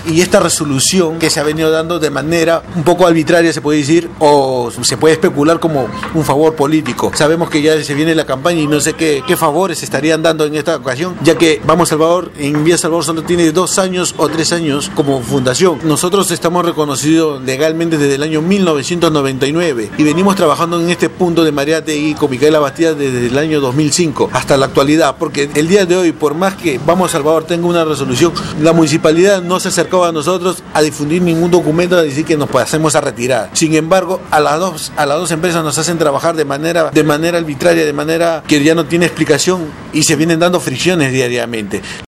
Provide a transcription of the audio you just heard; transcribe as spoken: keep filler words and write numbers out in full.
y esta resolución que se ha venido dando de manera un poco arbitraria, se puede decir, o se puede especular como un favor político. Sabemos que ya se viene la campaña y no sé qué, qué favores se estarían dando en esta ocasión, ya que Vamos Salvador, en Vía Salvador solo tiene dos años o tres años como fundación. Nosotros estamos reconocidos legalmente desde el año mil novecientos noventa y nueve y venimos trabajando en este punto de Mariátegui con Micaela Bastida desde el año dos mil cinco hasta la actualidad, porque el día de hoy, por más que Vamos Salvador tenga una resolución, la municipalidad no se acercaba a nosotros a difundir ningún documento a decir que nos pasemos a retirar. Sin embargo, a las dos, a las dos empresas nos hacen trabajar de manera, de manera arbitraria, de manera que ya no tiene explicación y se vienen dando fricciones diariamente.